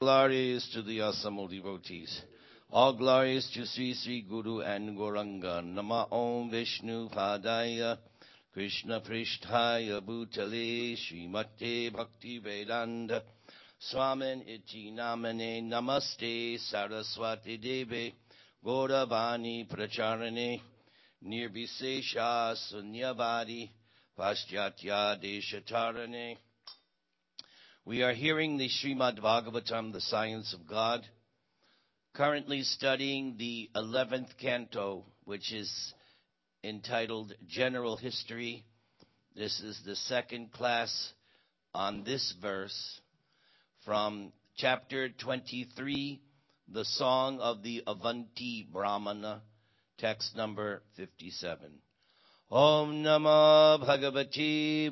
Glories to the assembled devotees. All glories to Sri Sri Guru and Gauranga. Nama Om Vishnu Padaya Krishna Pristhaya Bhutale Srimate Bhakti Vedanta Swamin Iti Namane Namaste Saraswati Deve Gauravani Pracharane Nirbhisesha Sunyavadi Paschatya Deshatarane. We are hearing the Srimad Bhagavatam, the Science of God, currently studying the 11th canto, which is entitled General History. This is the second class on this verse from chapter 23, the Song of the Avanti Brahmana, text number 57. Om Namo Bhagavate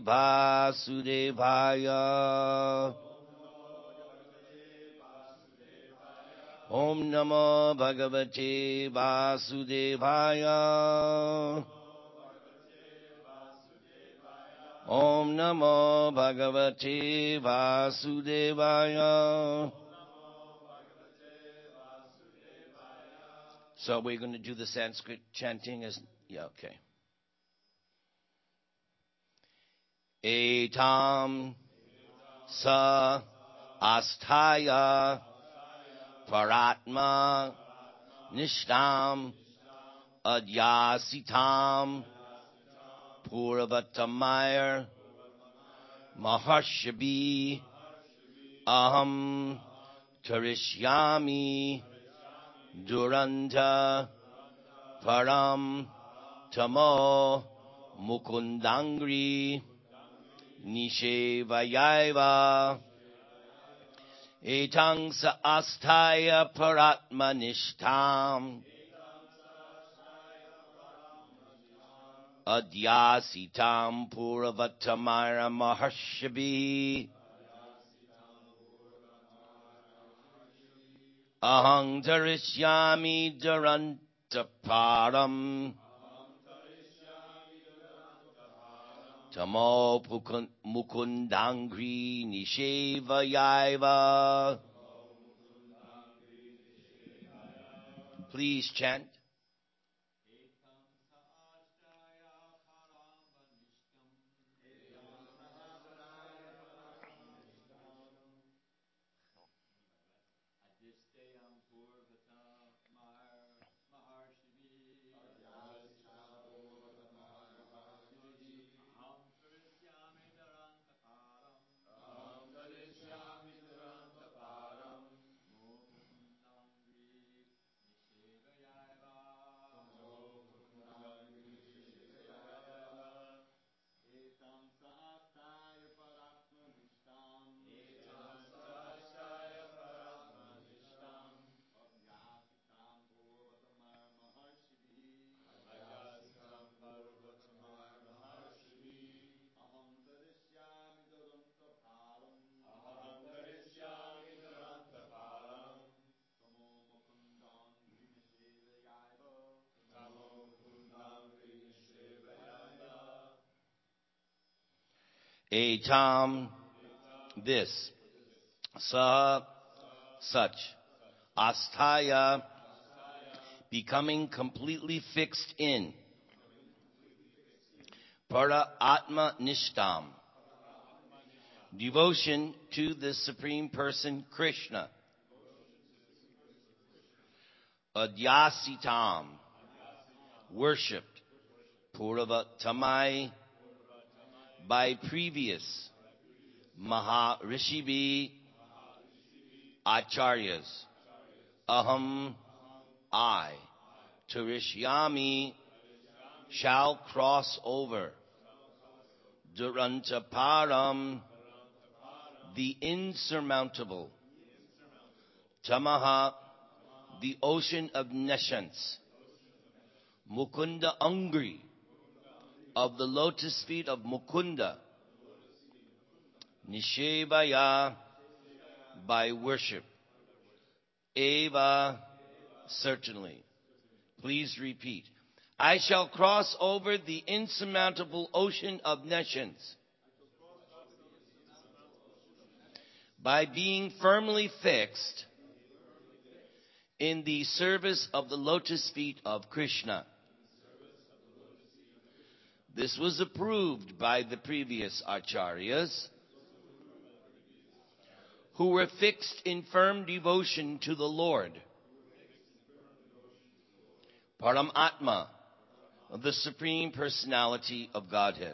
Vasudevaya. Om Namo Bhagavate Vasudevaya. Om Namo Bhagavate Vasudevaya. So we're going to do the Sanskrit chanting as, okay. Etam sa asthaya paratma nishtam adyasitam purvatamayar maharshabhi aham tarishyami duranta param tamo mukundangri Nishevayaiva Etang sa asthaya paratmanishtam Adyasitam puravatamara maharshabhi Ahang tarishyami durantaparam Tamo mukundangri nishevayaiva. Please chant. Etam, this, sa, such, asthaya, becoming completely fixed in, para atma nishtam, devotion to the Supreme Person Krishna, adyasitam, worshipped, puravatamai, by previous Maharishibi Acharyas. Aham, I, Tarishyami, shall cross over. Durantaparam, the insurmountable. Tamaha, the ocean of nescience. Mukunda Angri, of the lotus feet of Mukunda, Nishevaya, by worship, Eva, certainly. Please repeat. I shall cross over the insurmountable ocean of nescience by being firmly fixed in the service of the lotus feet of Krishna. This was approved by the previous acharyas, who were fixed in firm devotion to the Lord, Paramatma, the Supreme Personality of Godhead.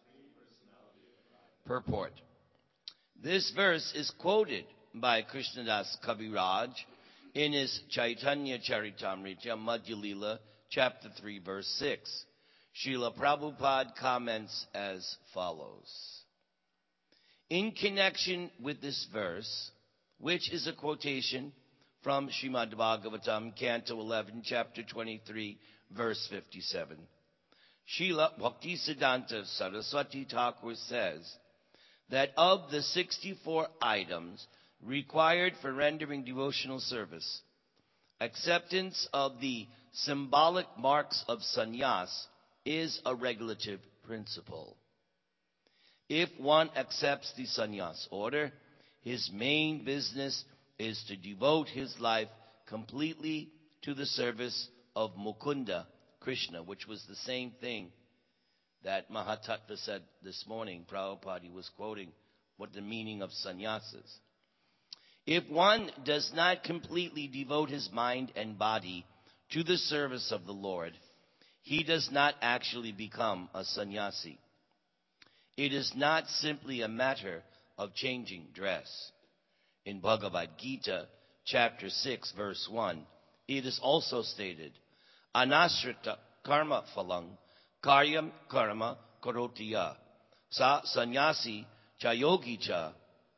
Purport. This verse is quoted by Krishnadas Kaviraj in his Chaitanya Charitamrita Madhya Lila, chapter 3, verse 6. Srila Prabhupada comments as follows. In connection with this verse, which is a quotation from Srimad Bhagavatam, Canto 11, chapter 23, verse 57, Srila Bhaktisiddhanta Saraswati Thakur says that of the 64 items required for rendering devotional service, acceptance of the symbolic marks of sannyas is a regulative principle. If one accepts the sannyas order, his main business is to devote his life completely to the service of Mukunda, Krishna, which was the same thing that Mahatattva said this morning. Prabhupada was quoting what the meaning of sannyas is. If one does not completely devote his mind and body to the service of the Lord, he does not actually become a sannyasi. It is not simply a matter of changing dress. In Bhagavad Gita, chapter 6, verse 1, it is also stated, Anasrita karma phalang karyam karma karotiya sa sannyasi cha yogi cha.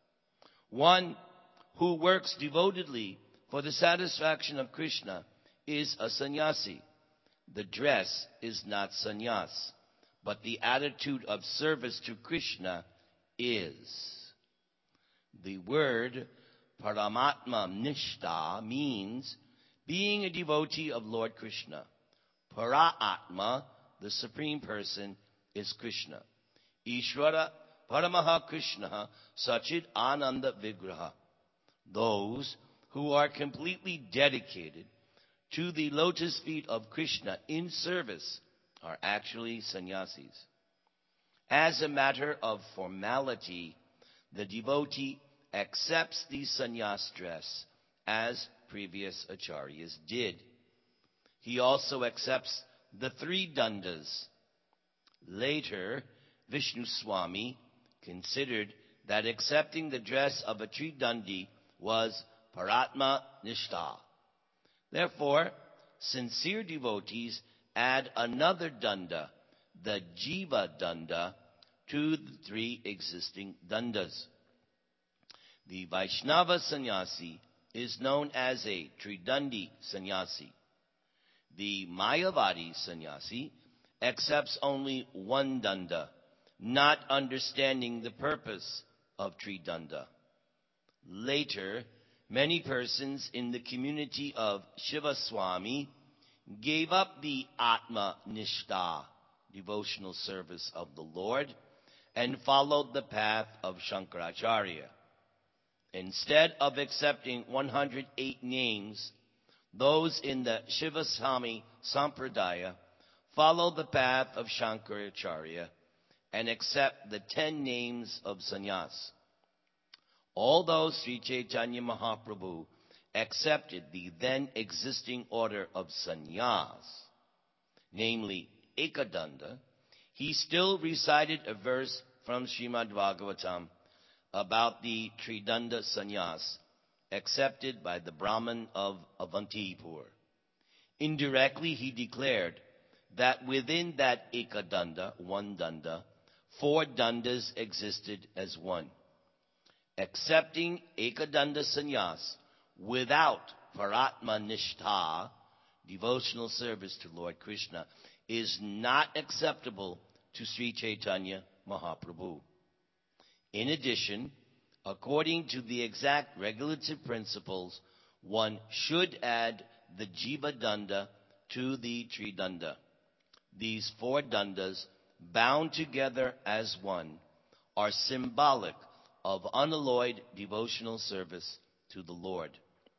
One who works devotedly for the satisfaction of Krishna is a sannyasi. The dress is not sannyas, but the attitude of service to Krishna is. The word Paramatma Nishta means being a devotee of Lord Krishna. Para-atma, the Supreme Person, is Krishna. Ishvara Paramaha Krishna Sachit Ananda Vigraha. Those who are completely dedicated to the lotus feet of Krishna in service are actually sannyasis. As a matter of formality, the devotee accepts the sannyas dress as previous acharyas did. He also accepts the 3 dandas. Later, Vishnu Swami considered that accepting the dress of a tridandi was Paratma Nishta. Therefore, sincere devotees add another danda, the Jiva danda, to the 3 existing dandas. The Vaishnava sannyasi is known as a Tridandi sannyasi. The Mayavadi sannyasi accepts only 1 danda, not understanding the purpose of Tridanda. Later, many persons in the community of Shiva Swami gave up the Atma Nishta, devotional service of the Lord, and followed the path of Shankaracharya. Instead of accepting 108 names, those in the Shiva Swami Sampradaya follow the path of Shankaracharya and accept the 10 names of sannyas. Although Sri Chaitanya Mahaprabhu accepted the then existing order of sannyas, namely Ekadanda, he still recited a verse from Srimad Bhagavatam about the Tridanda sannyas accepted by the Brahman of Avantipur. Indirectly, he declared that within that Ekadanda, 1 danda, 4 dandas existed as one. Accepting Ekadanda sannyas without Paratma Nishtha, devotional service to Lord Krishna, is not acceptable to Sri Chaitanya Mahaprabhu. In addition, according to the exact regulative principles, one should add the Jiva Danda to the Tridanda. These 4 dandas, bound together as one, are symbolic of unalloyed devotional service to the Lord.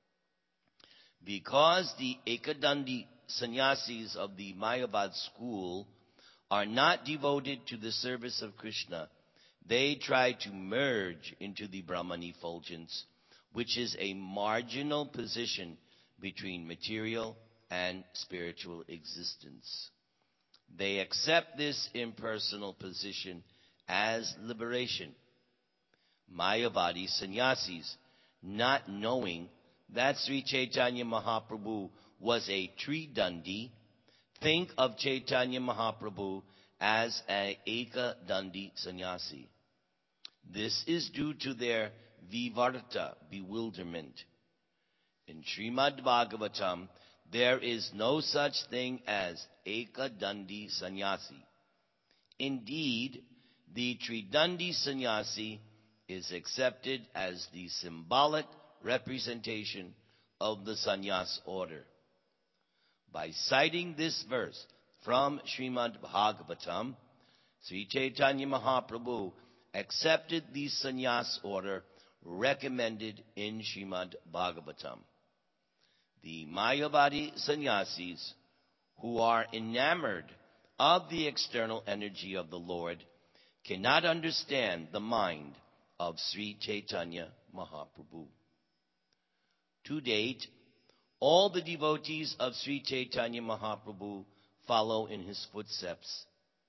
Because the Ekadandi sannyasis of the Mayavad school are not devoted to the service of Krishna, they try to merge into the Brahman effulgence, which is a marginal position between material and spiritual existence. They accept this impersonal position as liberation. Mayavadi sannyasis, not knowing that Sri Chaitanya Mahaprabhu was a Tridandi, think of Chaitanya Mahaprabhu as an Ekadandi sannyasi. This is due to their vivarta, bewilderment. In Srimad Bhagavatam, there is no such thing as Ekadandi sannyasi. Indeed, the Tridandi sannyasi is accepted as the symbolic representation of the sannyas order. By citing this verse from Srimad Bhagavatam, Sri Chaitanya Mahaprabhu accepted the sannyas order recommended in Srimad Bhagavatam. The Mayavadi sannyasis, who are enamored of the external energy of the Lord, cannot understand the mind of Sri Chaitanya Mahaprabhu. To date, all the devotees of Sri Chaitanya Mahaprabhu following in his footsteps,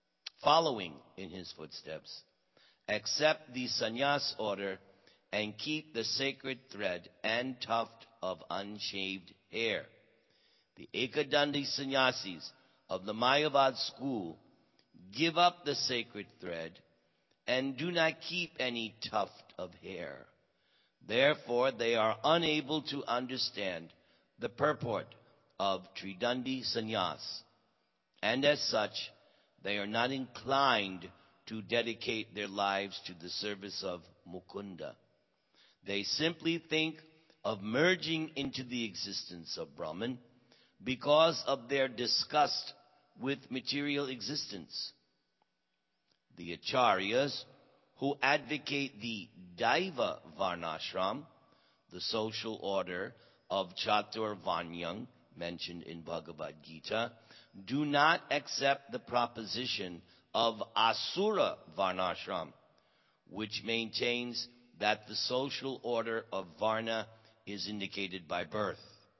accept the sannyas order and keep the sacred thread and tuft of unshaved hair. The Ekadandi sannyasis of the Mayavad school give up the sacred thread and do not keep any tuft of hair. Therefore, they are unable to understand the purport of Tridandi sannyas, and as such, they are not inclined to dedicate their lives to the service of Mukunda. They simply think of merging into the existence of Brahman because of their disgust with material existence. The Acharyas, who advocate the Daiva Varnashram, the social order of Chatur Varnyang, mentioned in Bhagavad Gita, do not accept the proposition of Asura Varnashram, which maintains that the social order of Varna is indicated by birth.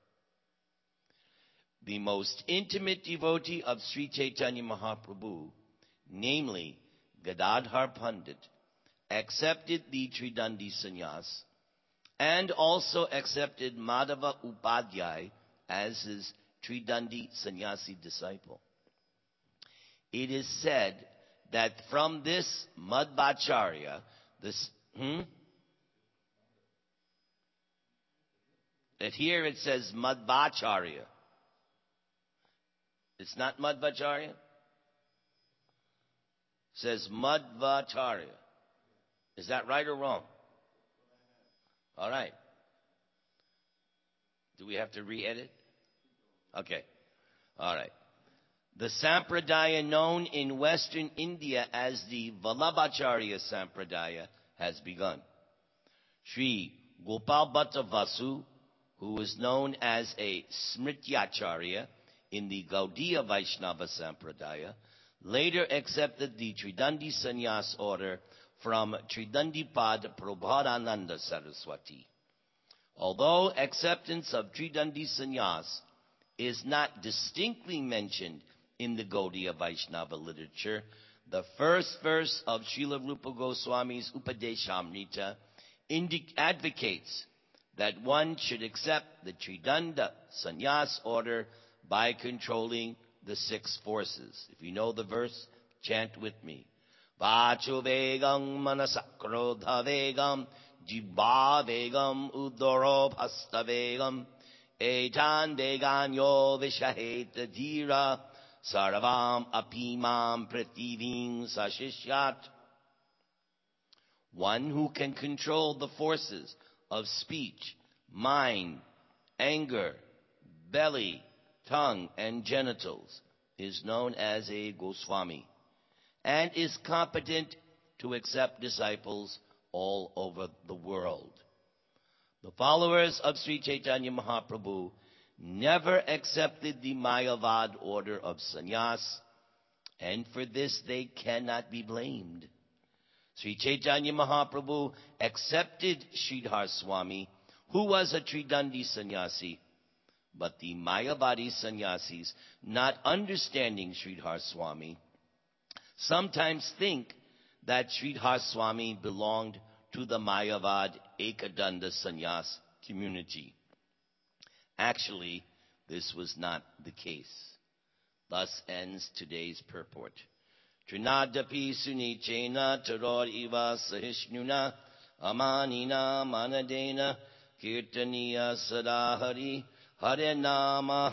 The most intimate devotee of Sri Chaitanya Mahaprabhu, namely Gadadhar Pandit, accepted the Tridandi sannyas and also accepted Madhava Upadhyay as his Tridandi sannyasi disciple. It is said that from this Madhvacharya, that here it says Madhvacharya. It's not Madhvacharya. It says Madhvacharya. Is that right or wrong? All right. Do we have to re-edit? Okay. All right. The Sampradaya known in Western India as the Vallabhacharya Sampradaya has begun. Sri Gopal Bhatta Vasu, who is known as a Smrityacharya in the Gaudiya Vaishnava Sampradaya, later accepted the Tridandi sannyas order from Tridandipad Prabhadananda Saraswati. Although acceptance of Tridandi sannyas is not distinctly mentioned in the Gaudiya Vaishnava literature, the first verse of Srila Rupa Goswami's Upadeshamrita advocates that one should accept the Tridanda sannyas order by controlling the six forces. If you know the verse, chant with me. Vachu vegam manasakrodha vegam jibba vegam udoro bhasta vegam etan veganyo vishaheta dhira sarvam apimam prativim sashishyat. One who can control the forces of speech, mind, anger, belly, tongue, and genitals is known as a Goswami and is competent to accept disciples all over the world. The followers of Sri Chaitanya Mahaprabhu never accepted the Mayavad order of sannyas, and for this they cannot be blamed. Sri Chaitanya Mahaprabhu accepted Sridhar Swami, who was a Tridandi sannyasi, but the Mayavadi sannyasis, not understanding Sridhar Swami, sometimes think that Sridhar Swami belonged to the Mayavad Ekadanda sannyas community. Actually, this was not the case. Thus ends today's purport. Trinadapi sunichena taror iva sahishnuna amanina manadena kirtaniya sadahari hare nama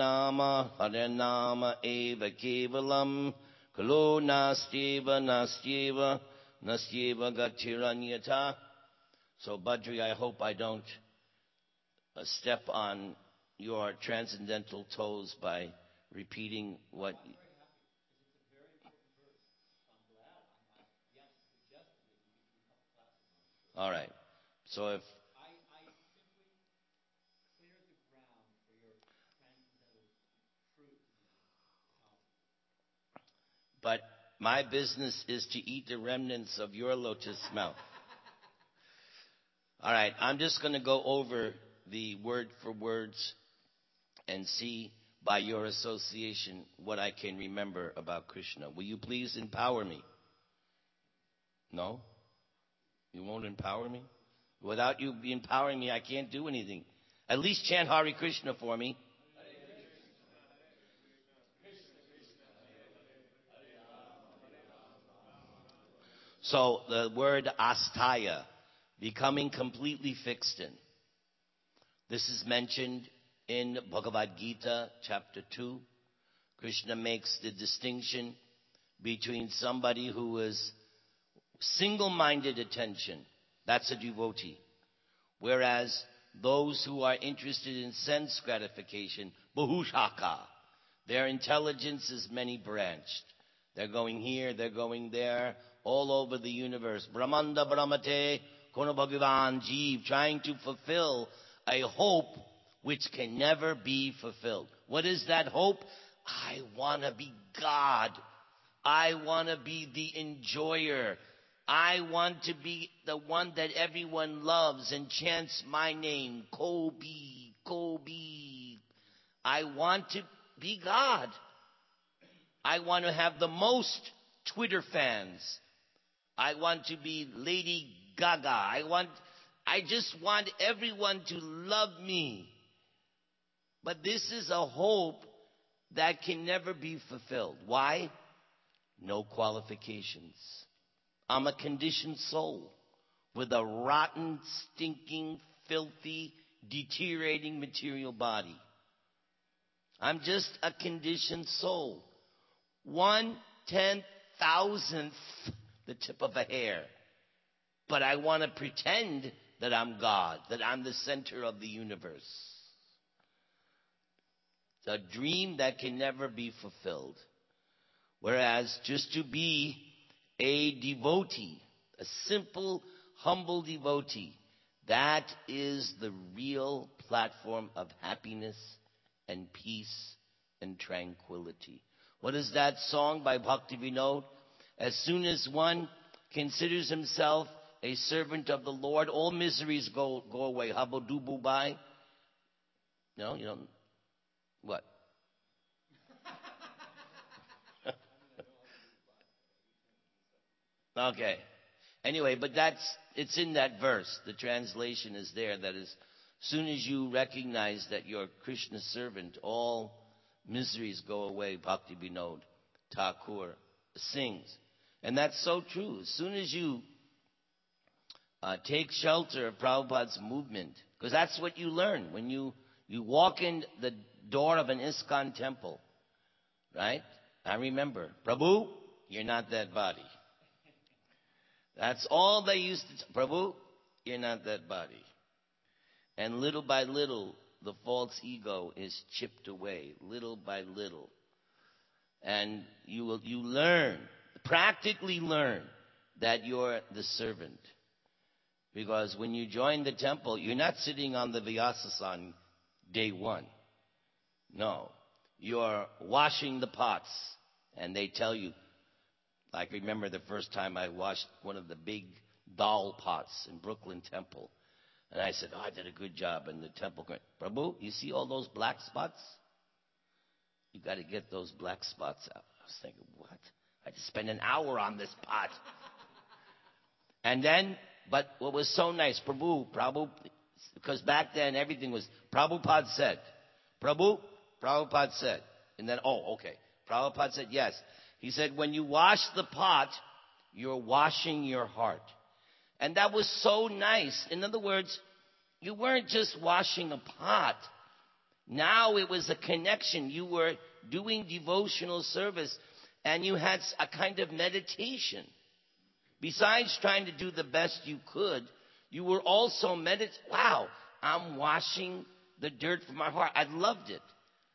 eva kevalam kalo nastyeva gatiranyata. So Badri, I hope I don't step on your transcendental toes by repeating what... All right. So if... I simply clear the ground for your transcendental truth. But my business is to eat the remnants of your lotus mouth. All right. I'm just going to go over the word for words and see by your association what I can remember about Krishna. Will you please empower me? No? You won't empower me? Without you empowering me, I can't do anything. At least chant Hare Krishna for me. So the word astaya, becoming completely fixed in. This is mentioned in Bhagavad Gita, chapter 2. Krishna makes the distinction between somebody who is single-minded attention, that's a devotee. Whereas those who are interested in sense gratification, bahushaka, their intelligence is many-branched. They're going here, they're going there, all over the universe. Brahmanda Brahmate Kono Bhagavan Jeev, trying to fulfill a hope which can never be fulfilled. What is that hope? I want to be God. I want to be the enjoyer. I want to be the one that everyone loves and chants my name, Kobe, Kobe. I want to be God. I want to have the most Twitter fans. I want to be Lady Gaga. I just want everyone to love me. But this is a hope that can never be fulfilled. Why? No qualifications. I'm a conditioned soul with a rotten, stinking, filthy, deteriorating material body. I'm just a conditioned soul. 1/10,000th the tip of a hair. But I want to pretend that I'm God, that I'm the center of the universe. It's a dream that can never be fulfilled. Whereas just to be a devotee, a simple, humble devotee, that is the real platform of happiness and peace and tranquility. What is that song by Bhakti Vinod? As soon as one considers himself a servant of the Lord, all miseries go away. Habodubu bai. No, you don't. What? Okay. Anyway, but it's in that verse. The translation is there. That is, soon as you recognize that you're Krishna's servant, all miseries go away. Bhakti Vinod Thakur sings. And that's so true. As soon as you take shelter of Prabhupada's movement, because that's what you learn when you walk in the door of an ISKCON temple, right? I remember, Prabhu, you're not that body. That's all they used to Prabhu, you're not that body. And little by little, the false ego is chipped away, little by little. And you learn, practically learn, that you're the servant. Because when you join the temple, you're not sitting on the Vyasasan day one. No. You're washing the pots. And they tell you, like remember the first time I washed one of the big dal pots in Brooklyn Temple. And I said, I did a good job. And the temple went, Prabhu, you see all those black spots? You got to get those black spots out. I was thinking, what? I just spent an hour on this pot. And then, but what was so nice, Prabhu, because back then everything was, Prabhupada said. Prabhupada said. And then, okay. Prabhupada said, yes. He said, when you wash the pot, you're washing your heart. And that was so nice. In other words, you weren't just washing a pot. Now it was a connection. You were doing devotional service, and you had a kind of meditation. Besides trying to do the best you could, you were also meditating. Wow, I'm washing the dirt from my heart. I loved it.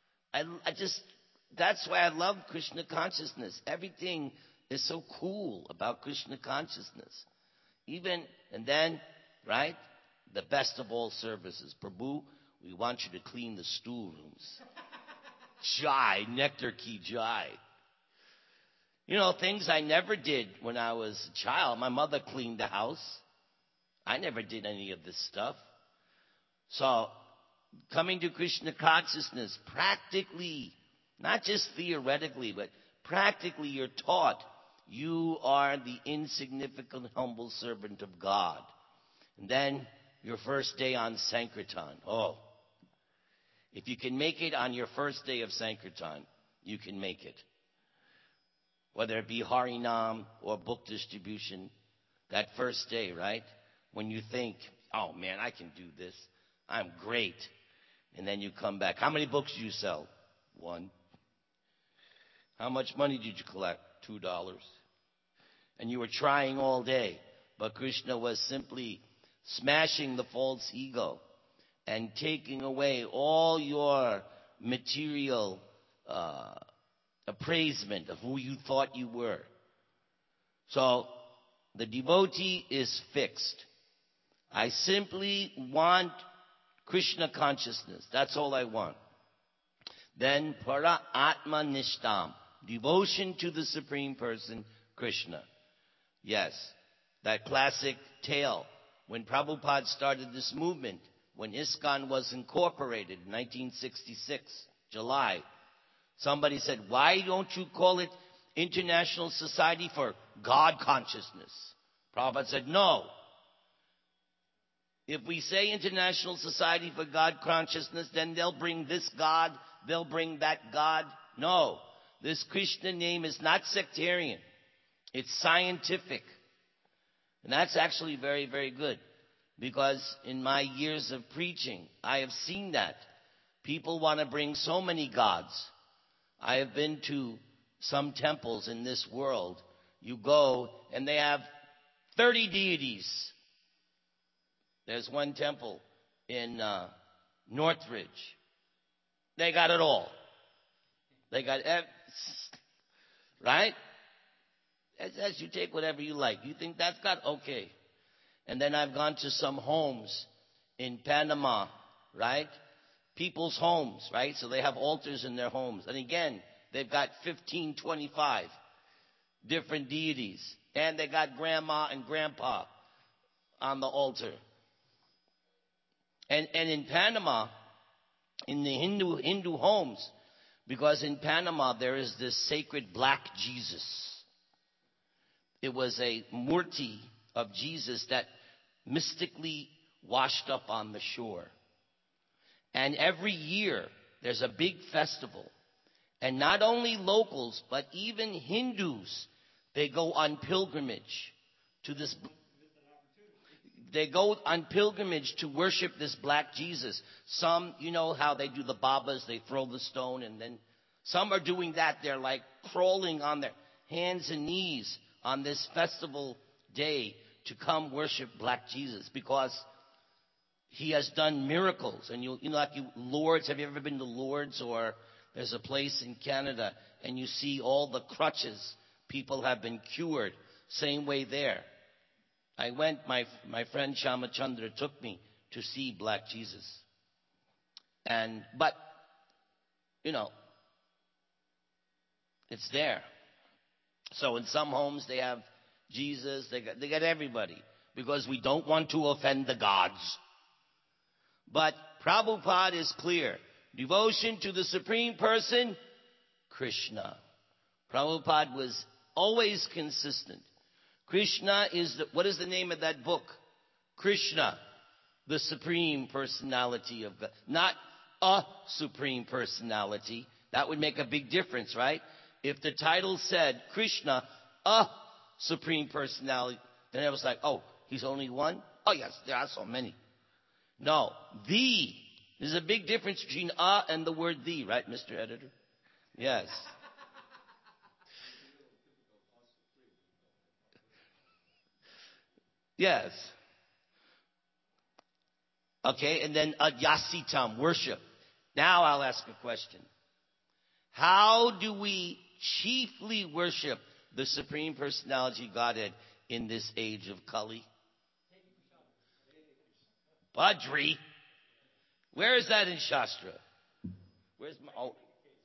That's why I love Krishna consciousness. Everything is so cool about Krishna consciousness. And then, right, the best of all services. Prabhu, we want you to clean the stoolrooms. Jai, nectar ki jai. You know, things I never did when I was a child. My mother cleaned the house. I never did any of this stuff. So, coming to Krishna consciousness, practically, not just theoretically, but practically you're taught you are the insignificant, humble servant of God. And then your first day on Sankirtan. Oh, if you can make it on your first day of Sankirtan, you can make it. Whether it be Harinam or book distribution, that first day, right? When you think, oh man, I can do this. I'm great. And then you come back. How many books did you sell? 1. How much money did you collect? $2. And you were trying all day. But Krishna was simply smashing the false ego and taking away all your material appraisement of who you thought you were. So the devotee is fixed. I simply want Krishna consciousness. That's all I want. Then para atma nishtam, devotion to the Supreme Person, Krishna. Yes, that classic tale when Prabhupada started this movement, when ISKCON was incorporated in 1966, July. Somebody said, why don't you call it International Society for God Consciousness? Prabhupada said, no. If we say International Society for God Consciousness, then they'll bring this God, they'll bring that God. No, this Krishna name is not sectarian. It's scientific. And that's actually very, very good. Because in my years of preaching, I have seen that. People want to bring so many gods. I have been to some temples in this world. You go and they have 30 deities. There's one temple in Northridge. They got it all. They got, right? As you take whatever you like. You think that's God? Okay. And then I've gone to some homes in Panama, right? People's homes, right? So they have altars in their homes. And again, they've got 15, 25 different deities. And they got grandma and grandpa on the altar. And in Panama, in the Hindu homes, because in Panama there is this sacred black Jesus. It was a murti of Jesus that mystically washed up on the shore. And every year there's a big festival. And not only locals, but even Hindus, they go on pilgrimage to this. They go on pilgrimage to worship this black Jesus. Some, you know how they do the babas, they throw the stone, and then some are doing that. They're like crawling on their hands and knees on this festival day to come worship black Jesus because he has done miracles. And you know, like Lourdes, have you ever been to Lourdes? Or there's a place in Canada and you see all the crutches. People have been cured. Same way there. My friend Shamachandra took me to see Black Jesus. But, it's there. So in some homes they have Jesus, they got everybody, because we don't want to offend the gods. But Prabhupada is clear. Devotion to the Supreme Person, Krishna. Prabhupada was always consistent. Krishna what is the name of that book? Krishna, the Supreme Personality of God. Not a Supreme Personality. That would make a big difference, right? If the title said Krishna, a Supreme Personality, then it was like, oh, he's only one? Oh, yes, there are so many. No, the. There's a big difference between and the word the, right, Mr. Editor? Yes. Yes. Okay, and then Yasitam, worship. Now I'll ask a question. How do we chiefly worship the Supreme Personality of Godhead in this age of Kali? Badri. Where is that in Shastra? Where's my... Oh.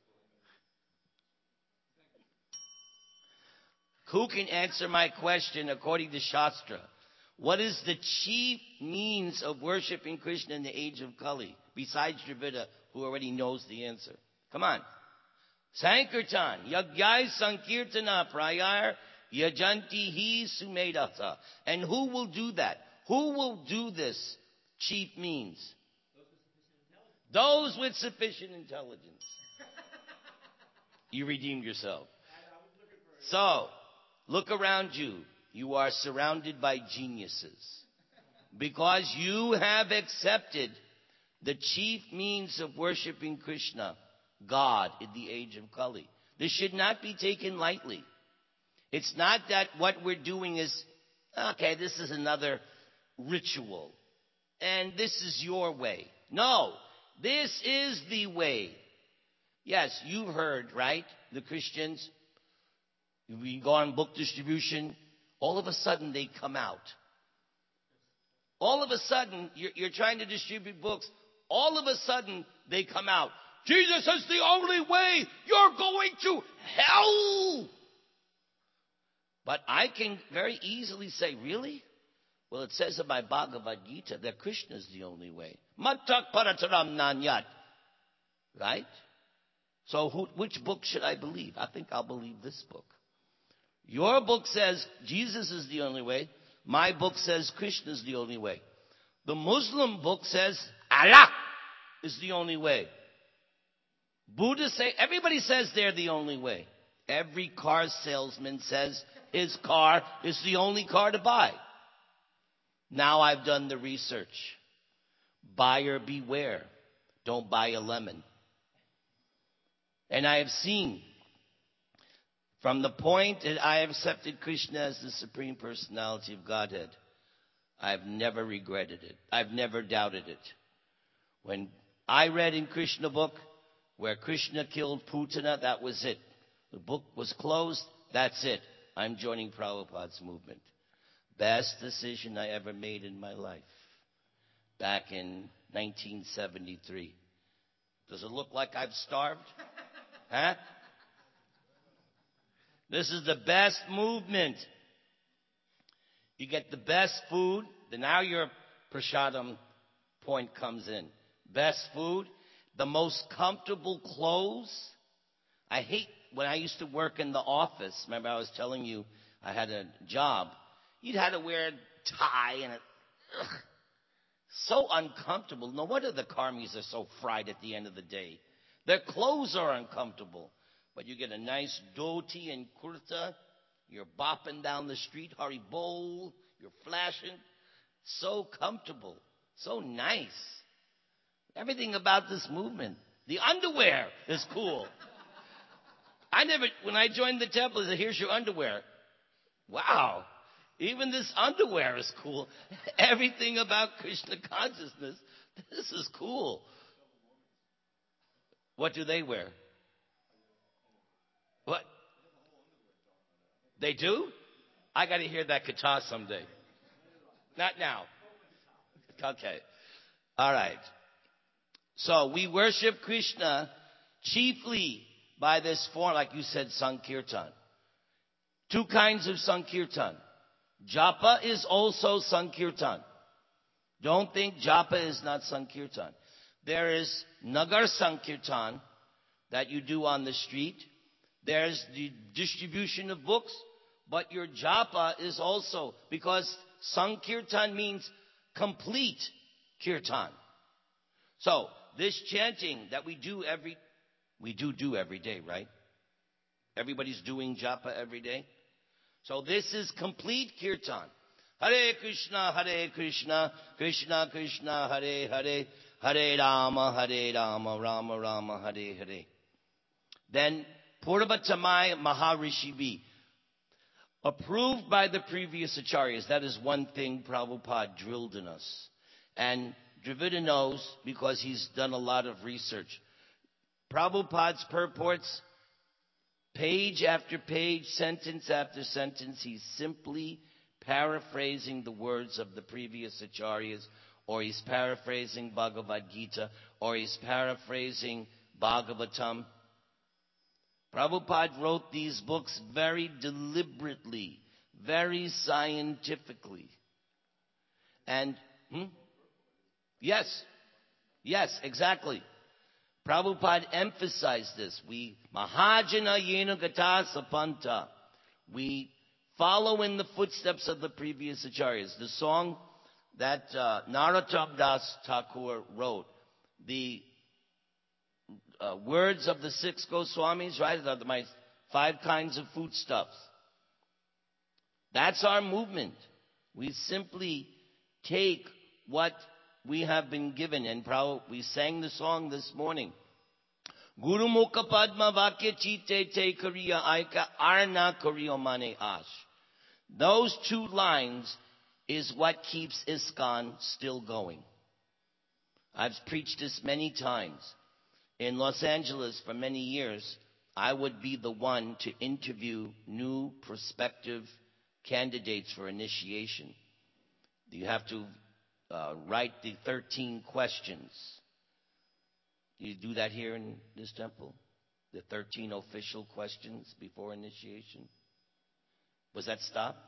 Who can answer my question according to Shastra? What is the chief means of worshiping Krishna in the age of Kali? Besides Dravida, who already knows the answer. Come on. Sankirtan. Yagyai Sankirtana Prayar Yajanti Hi Sumedata. And who will do that? Who will do this chief means? Those with sufficient intelligence. You redeemed yourself. So, look around you. You are surrounded by geniuses. Because you have accepted the chief means of worshiping Krishna, God, in the age of Kali. This should not be taken lightly. It's not that what we're doing is, okay, this is another ritual. And this is your way. No, this is the way. Yes, you've heard, right? The Christians, we go on book distribution, all of a sudden they come out. All of a sudden, you're trying to distribute books. All of a sudden, they come out. Jesus is the only way. You're going to hell. But I can very easily say, really? Well, it says in my Bhagavad Gita that Krishna is the only way. Mattak parataram nanyat. Right? So which book should I believe? I think I'll believe this book. Your book says Jesus is the only way. My book says Krishna is the only way. The Muslim book says Allah is the only way. Buddha say, everybody says they're the only way. Every car salesman says his car is the only car to buy. Now I've done the research. Buyer beware. Don't buy a lemon. And I have seen, from the point that I have accepted Krishna as the Supreme Personality of Godhead, I've never regretted it. I've never doubted it. When I read in Krishna book where Krishna killed Putana, that was it. The book was closed. That's it. I'm joining Prabhupada's movement. Best decision I ever made in my life. Back in 1973. Does it look like I've starved? Huh? This is the best movement. You get the best food. Then now your prasadam point comes in. Best food. The most comfortable clothes. I hate when I used to work in the office. Remember I was telling you I had a job. You'd have to wear a tie and so uncomfortable. No wonder the karmis are so fried at the end of the day. Their clothes are uncomfortable. But you get a nice dhoti and kurta. You're bopping down the street, Hari Bol. You're flashing. So comfortable. So nice. Everything about this movement. The underwear is cool. When I joined the temple, I said, here's your underwear. Wow. Even this underwear is cool. Everything about Krishna consciousness, this is cool. What do they wear? What? They do? I got to hear that katha someday. Not now. Okay. All right. So we worship Krishna chiefly by this form, like you said, Sankirtan. Two kinds of Sankirtan. Japa is also Sankirtan. Don't think Japa is not Sankirtan. There is Nagar Sankirtan that you do on the street. There's the distribution of books. But your Japa is also, because Sankirtan means complete Kirtan. So, this chanting that we do every day, right? Everybody's doing Japa every day. So this is complete Kirtan. Hare Krishna, Krishna Krishna, Hare Hare, Hare Rama, Rama Rama, Hare Hare. Then, Purvatamaya Maharishi B. Approved by the previous acharyas. That is one thing Prabhupada drilled in us. And Dravida knows because he's done a lot of research. Prabhupada's purports, page after page, sentence after sentence, he's simply paraphrasing the words of the previous acharyas, or he's paraphrasing Bhagavad Gita, or he's paraphrasing Bhagavatam. Prabhupada wrote these books very deliberately, very scientifically. And, Yes, exactly. Prabhupada emphasized this. We, Mahajana Yena Gata Sapanta. We follow in the footsteps of the previous acharyas. The song that Narottam Das Thakur wrote, the words of the 6 Goswamis, right? My 5 kinds of foodstuffs. That's our movement. We simply take what we have been given, and we sang the song this morning. Guru Mukha Padma Vakya Chite Te Kariya Aika Arna Kariya Mane Ash. Those 2 lines is what keeps ISKCON still going. I've preached this many times. In Los Angeles for many years, I would be the one to interview new prospective candidates for initiation. You have to write the 13 questions. You do that here in this temple? The 13 official questions before initiation? Was that stopped?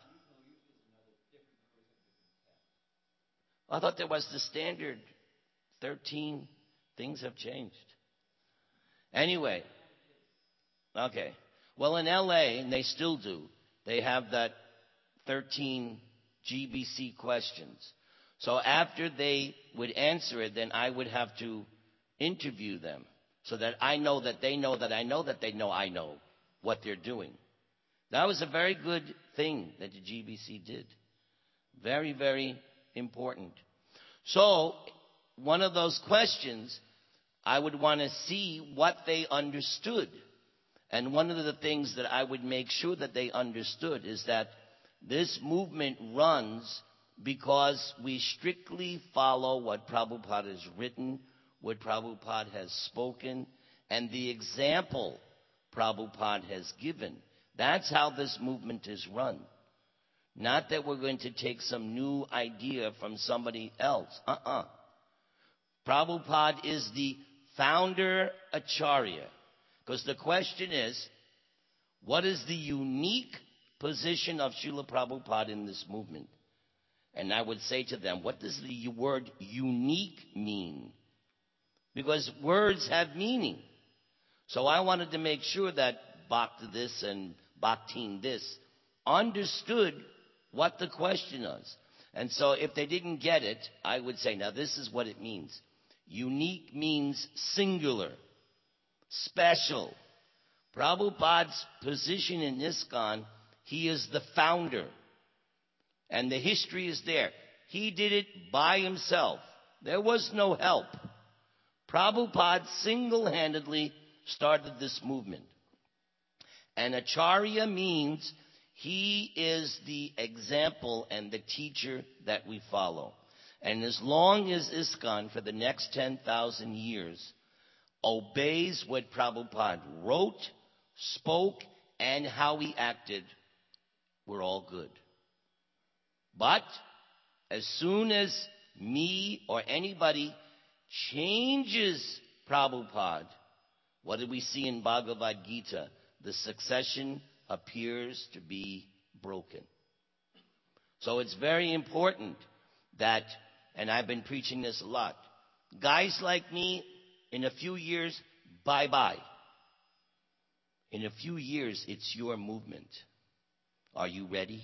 I thought there was the standard 13. Things have changed. Anyway, okay. Well, in LA, and they still do, they have that 13 GBC questions. So after they would answer it, then I would have to interview them so that I know that they know that I know that they know I know what they're doing. That was a very good thing that the GBC did. Very, very important. So, one of those questions, I would want to see what they understood. And one of the things that I would make sure that they understood is that this movement runs because we strictly follow what Prabhupada has written, what Prabhupada has spoken, and the example Prabhupada has given. That's how this movement is run. Not that we're going to take some new idea from somebody else. Prabhupada is the founder acharya. Because the question is, what is the unique position of Srila Prabhupada in this movement? And I would say to them, what does the word unique mean? Because words have meaning. So I wanted to make sure that Bhakta this and Bhaktin this understood what the question was. And so if they didn't get it, I would say, now this is what it means. Unique means singular, special. Prabhupada's position in ISKCON, he is the founder. And the history is there. He did it by himself. There was no help. Prabhupada single-handedly started this movement. And Acharya means he is the example and the teacher that we follow. And as long as ISKCON, for the next 10,000 years, obeys what Prabhupada wrote, spoke, and how he acted, we're all good. But As soon as me or anybody changes Prabhupada, what do we see in Bhagavad Gita? The succession appears to be broken. So it's very important that, and I've been preaching this a lot, guys like me, in a few years, bye-bye. In a few years, it's your movement. Are you ready?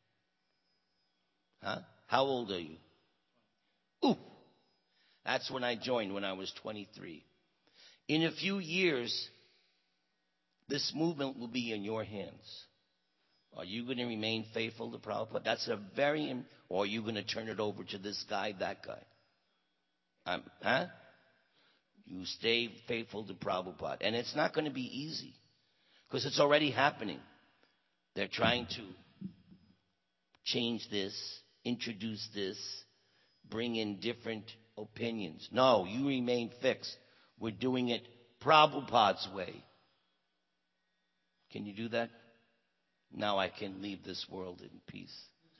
Huh? How old are you? Ooh, that's when I joined, when I was 23. In a few years, this movement will be in your hands. Are you going to remain faithful to Prabhupada? That's a very, or are you going to turn it over to this guy, that guy? Huh? You stay faithful to Prabhupada. And it's not going to be easy, because it's already happening. They're trying to change this, introduce this, bring in different opinions. No, you remain fixed. We're doing it Prabhupada's way. Can you do that? Now I can leave this world in peace.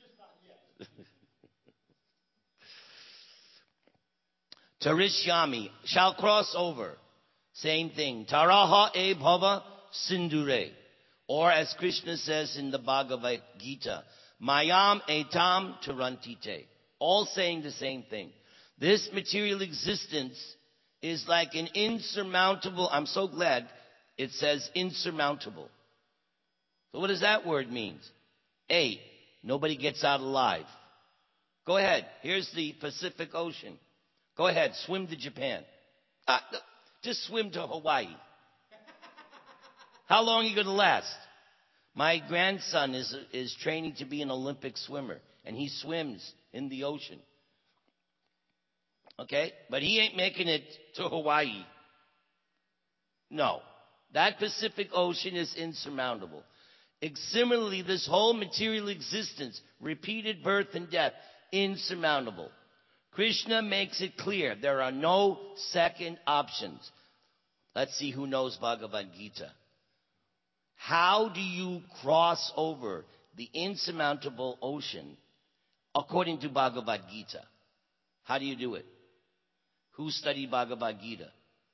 Tarishyami, shall cross over. Same thing. Taraha e bhava sindure. Or as Krishna says in the Bhagavad Gita, Mayam etam tarantite. All saying the same thing. This material existence is like an insurmountable, I'm so glad it says insurmountable. So what does that word mean? A, nobody gets out alive. Go ahead. Here's the Pacific Ocean. Go ahead, swim to Japan. Just swim to Hawaii. How long are you going to last? My grandson is training to be an Olympic swimmer, and he swims in the ocean. Okay? But he ain't making it to Hawaii. No. That Pacific Ocean is insurmountable. Similarly, this whole material existence, repeated birth and death, insurmountable. Krishna makes it clear there are no second options. Let's see who knows Bhagavad Gita. How do you cross over the insurmountable ocean according to Bhagavad Gita? How do you do it? Who studied Bhagavad Gita?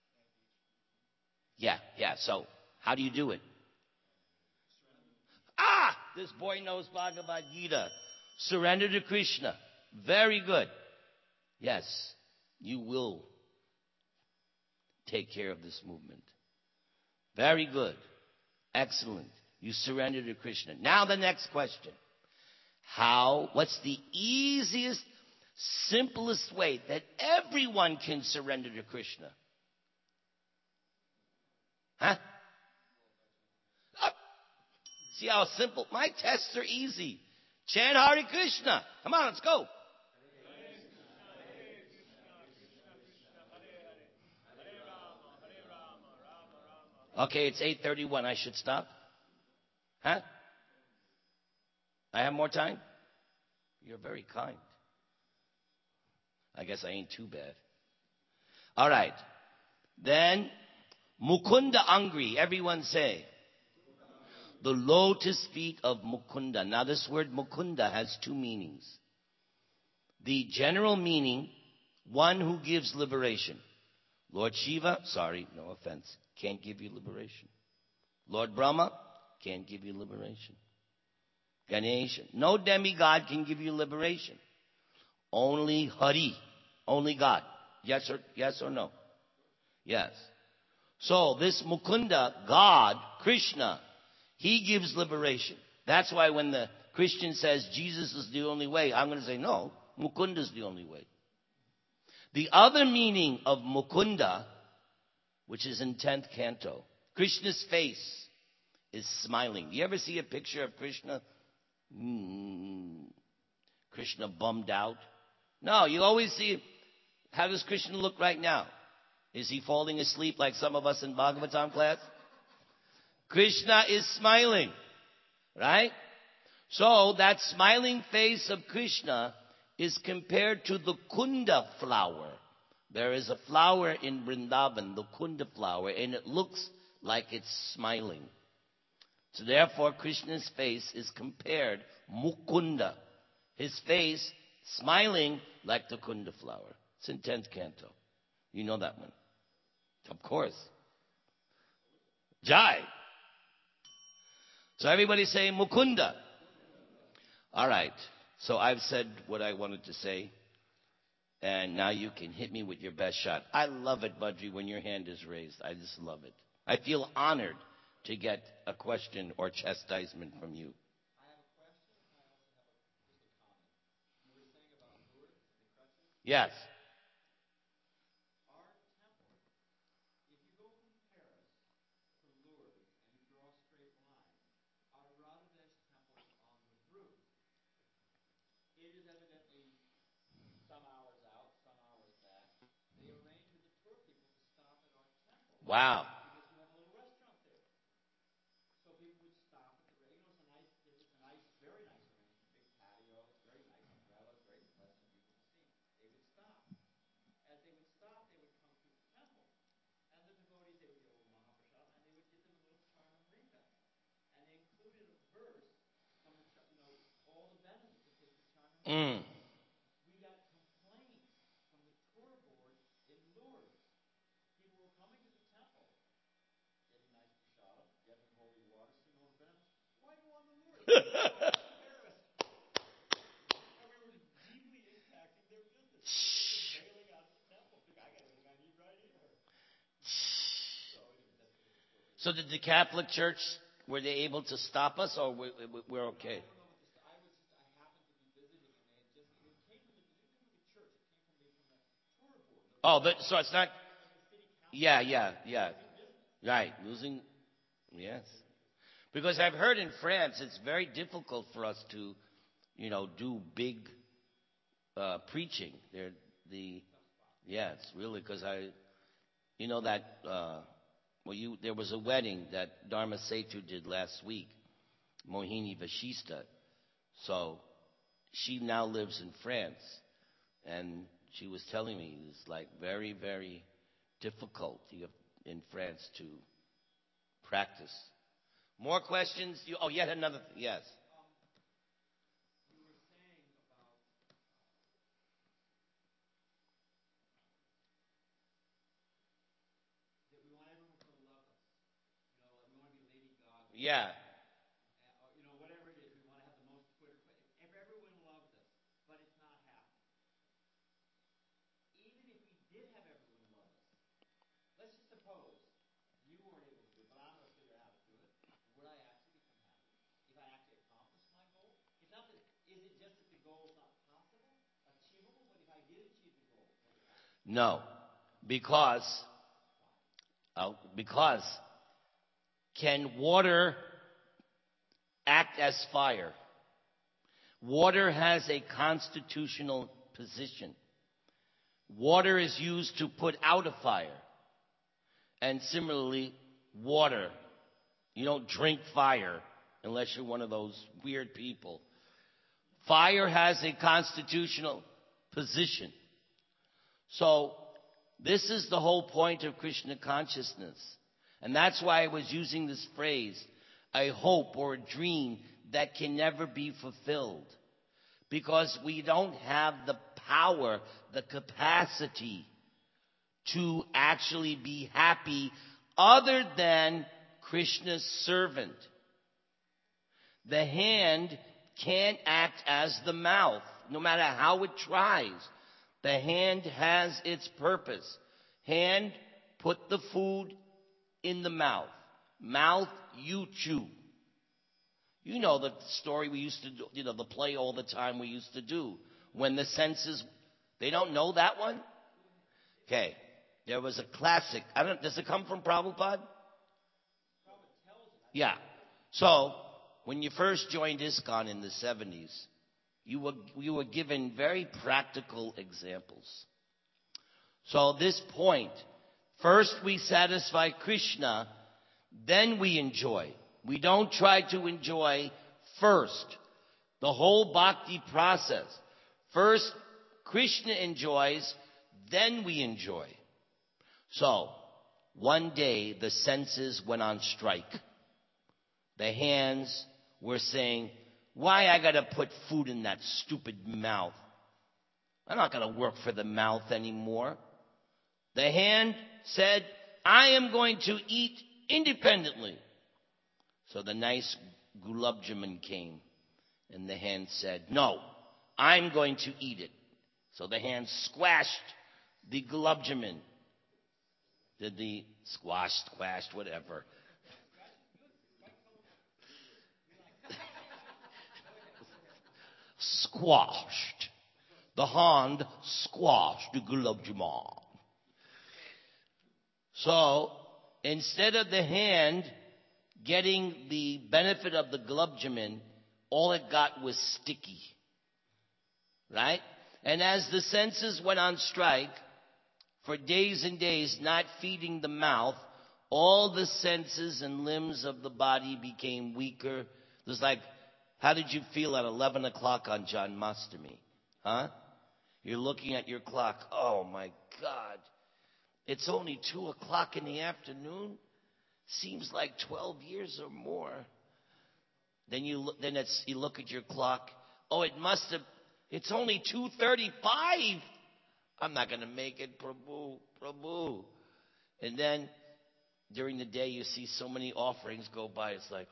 Yeah. So, how do you do it? This boy knows Bhagavad Gita. Surrender to Krishna. Very good. Yes, you will take care of this movement. Very good. Excellent. You surrender to Krishna. Now the next question. What's the easiest, simplest way that everyone can surrender to Krishna? Huh? See how simple? My tests are easy. Chant Hare Krishna. Come on, let's go. Okay, it's 8:31. I should stop? Huh? I have more time? You're very kind. I guess I ain't too bad. All right. Then, Mukunda Angri. Everyone say. The lotus feet of Mukunda. Now this word Mukunda has two meanings. The general meaning, one who gives liberation. Lord Shiva, sorry, no offense, can't give you liberation. Lord Brahma, can't give you liberation. Ganesha, no demigod can give you liberation. Only Hari, only God. Yes or no? Yes. So this Mukunda, God, Krishna, he gives liberation. That's why when the Christian says Jesus is the only way, I'm going to say, no, Mukunda is the only way. The other meaning of Mukunda, which is in 10th canto, Krishna's face is smiling. You ever see a picture of Krishna? Krishna bummed out? No, you always see, how does Krishna look right now? Is he falling asleep like some of us in Bhagavatam class? Krishna is smiling, right? So that smiling face of Krishna is compared to the Kunda flower. There is a flower in Vrindavan, the Kunda flower, and it looks like it's smiling. So therefore, Krishna's face is compared, Mukunda. His face Smiling like the Kunda flower. It's in 10th canto. You know that one. Of course. Jai. So everybody say Mukunda. All right. So I've said what I wanted to say. And now you can hit me with your best shot. I love it, Budgie, when your hand is raised. I just love it. I feel honored to get a question or chastisement from you. Yes. Wow. Mm. So did the Catholic Church, were they able to stop us, or we're okay? Oh, but so it's not. Yeah. Right, losing. Yes, because I've heard in France it's very difficult for us to, do big preaching. It's really because that. There was a wedding that Dharma Setu did last week, Mohini Vashista. So she now lives in France, and she was telling me it's like very, very difficult in France to practice. More questions? Yet another. Yes. Yeah. No, because can water act as fire? Water has a constitutional position. Water is used to put out a fire. And similarly, water. You don't drink fire unless you're one of those weird people. Fire has a constitutional position. So, this is the whole point of Krishna consciousness. And that's why I was using this phrase, a hope or a dream that can never be fulfilled. Because we don't have the power, the capacity to actually be happy other than Krishna's servant. The hand can't act as the mouth, no matter how it tries. The hand has its purpose. Hand, put the food in the mouth. Mouth, you chew. You know the story we used to do, the play all the time we used to do. When the senses, they don't know that one? Okay. There was a classic. Does it come from Prabhupada? Yeah. So, when you first joined ISKCON in the 70s, you were given very practical examples. So this point, first we satisfy Krishna, then we enjoy. We don't try to enjoy first. The whole bhakti process. First, Krishna enjoys, then we enjoy. So, one day the senses went on strike. The hands were saying, why I gotta put food in that stupid mouth? I'm not going to work for the mouth anymore. The hand said, I am going to eat independently. So the nice gulab jamun came, and the hand said, no, I'm going to eat it. So the hand squashed the gulab jamun. Did the squashed, whatever. Squashed. The hand squashed the gulab jamun. So, instead of the hand getting the benefit of the gulab jamun, all it got was sticky. Right? And as the senses went on strike, for days and days, not feeding the mouth, all the senses and limbs of the body became weaker. It was like, how did you feel at 11 o'clock on Janmashtami? Huh? You're looking at your clock. Oh my God. It's only 2 o'clock in the afternoon. Seems like 12 years or more. Then you look at your clock. Oh, it's only 2:35. I'm not going to make it, Prabhu. And then during the day you see so many offerings go by. It's like,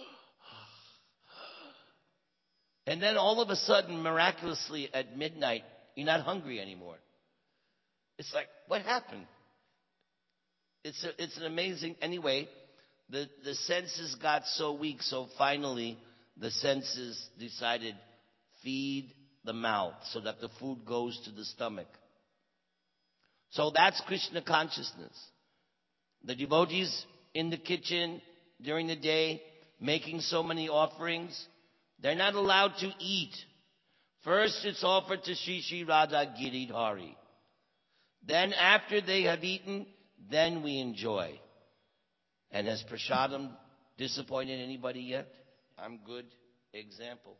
and then all of a sudden, miraculously at midnight, you're not hungry anymore. It's like, what happened? It's an amazing, anyway, the senses got so weak, so finally the senses decided, feed the mouth so that the food goes to the stomach. So that's Krishna consciousness. The devotees in the kitchen during the day, making so many offerings, they're not allowed to eat. First it's offered to Shri Shri Radha Giridhari. Then after they have eaten, then we enjoy. And has prasadam disappointed anybody yet? I'm good example.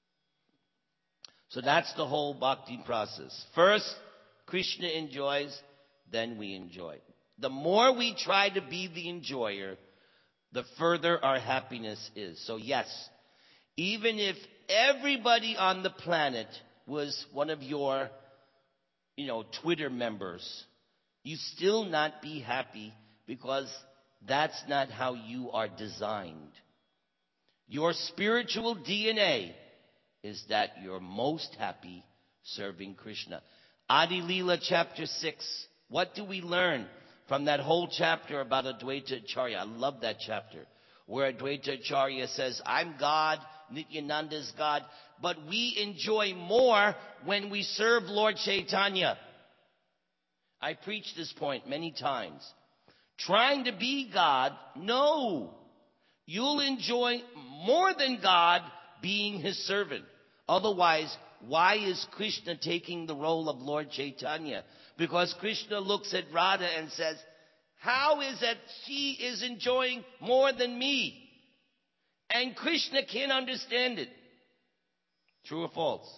So that's the whole bhakti process. First, Krishna enjoys, then we enjoy. The more we try to be the enjoyer, the further our happiness is. So yes, even if everybody on the planet was one of your, Twitter members, you still not be happy because that's not how you are designed. Your spiritual DNA is that you're most happy serving Krishna. Adi Leela chapter 6. What do we learn from that whole chapter about Advaita Acharya? I love that chapter where Advaita Acharya says, I'm God, Nityananda is God, but we enjoy more when we serve Lord Chaitanya. I preached this point many times. Trying to be God, no. You'll enjoy more than God being his servant. Otherwise, why is Krishna taking the role of Lord Chaitanya? Because Krishna looks at Radha and says, how is it she is enjoying more than me? And Krishna can't understand it. True or false?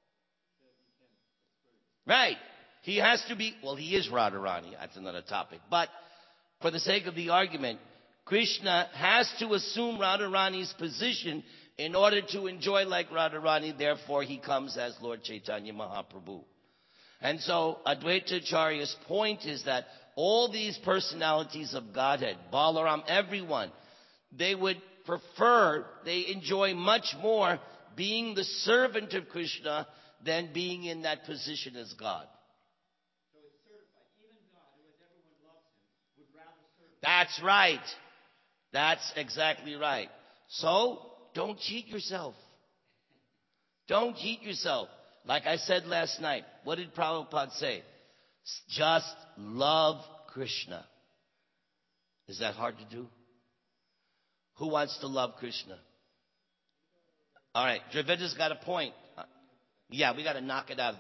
Right. He has to be, he is Radharani. That's another topic. But for the sake of the argument, Krishna has to assume Radharani's position in order to enjoy like Radharani. Therefore, he comes as Lord Chaitanya Mahaprabhu. And so Advaita Acharya's point is that all these personalities of Godhead, Balaram, everyone, they would prefer, they enjoy much more being the servant of Krishna than being in that position as God. So it's certified. Even God, who as everyone loves him, would rather serve him. That's right. That's exactly right. So, don't cheat yourself. Don't cheat yourself. Like I said last night, what did Prabhupada say? Just love Krishna. Is that hard to do? Who wants to love Krishna? All right, Dravida's got a point. Yeah, we got to knock it out.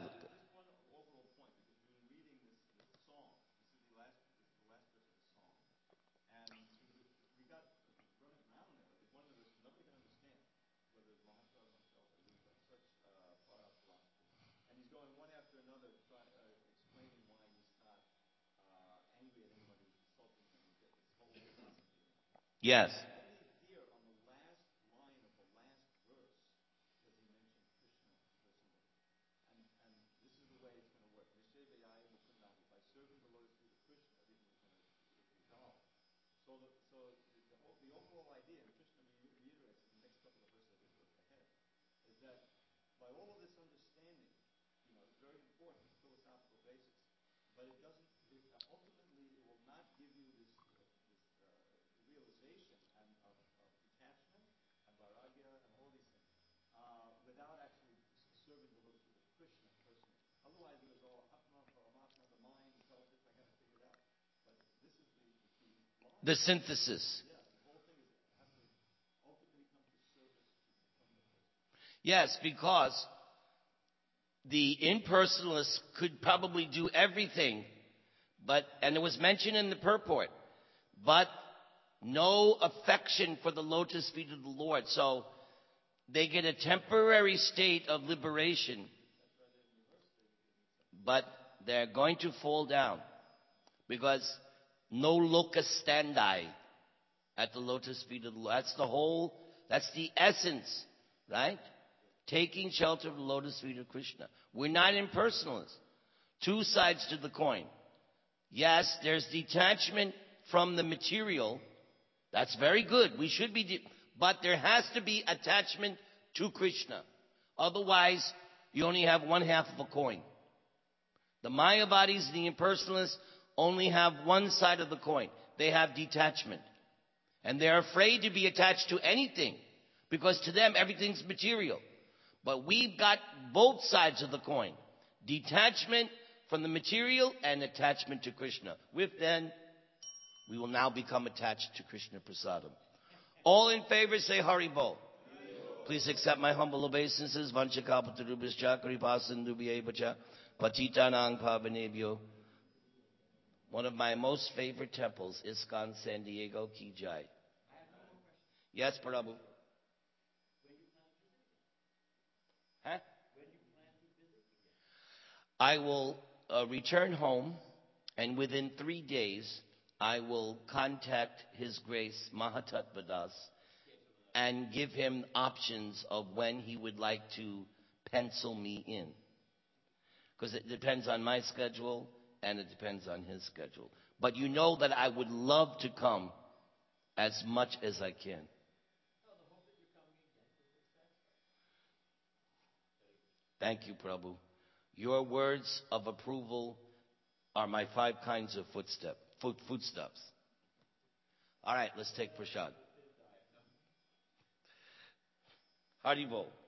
Yes. all of this understanding, it's very important, philosophical basis, but it doesn't. Ultimately, it will not give you this realization of detachment and vairagya and all these things without actually serving the Lord Krishna personally. Otherwise, it was all Atma, Paramatma, the mind, intelligence. I got to figure it out. But this is the key. The synthesis. Yeah, the whole thing is have to ultimately come to service from the person. Yes, because the impersonalists could probably do everything, and it was mentioned in the purport, but no affection for the lotus feet of the Lord. So they get a temporary state of liberation, but they're going to fall down because no loka standi at the lotus feet of the Lord. That's the essence, right? Taking shelter of the lotus feet of Krishna. We're not impersonalists. Two sides to the coin. Yes, there's detachment from the material. That's very good. We should be, but there has to be attachment to Krishna. Otherwise, you only have one half of a coin. The Mayavadis and the impersonalists only have one side of the coin. They have detachment. And they're afraid to be attached to anything because to them everything's material. But we've got both sides of the coin. Detachment from the material and attachment to Krishna. With then, we will now become attached to Krishna Prasadam. All in favor say Hari Bol. Please accept my humble obeisances. Vanchakalpatarubhascha kripasindubyeva patitanang pavanebhyo. One of my most favorite temples, ISKCON San Diego, Ki Jai. Yes, Prabhu. Huh? I will return home, and within 3 days, I will contact His Grace Mahatattvadas and give him options of when he would like to pencil me in. Because it depends on my schedule, and it depends on his schedule. But you know that I would love to come as much as I can. Thank you, Prabhu. Your words of approval are my 5 kinds of foodstuffs. All right, let's take prasad. Hari Bol.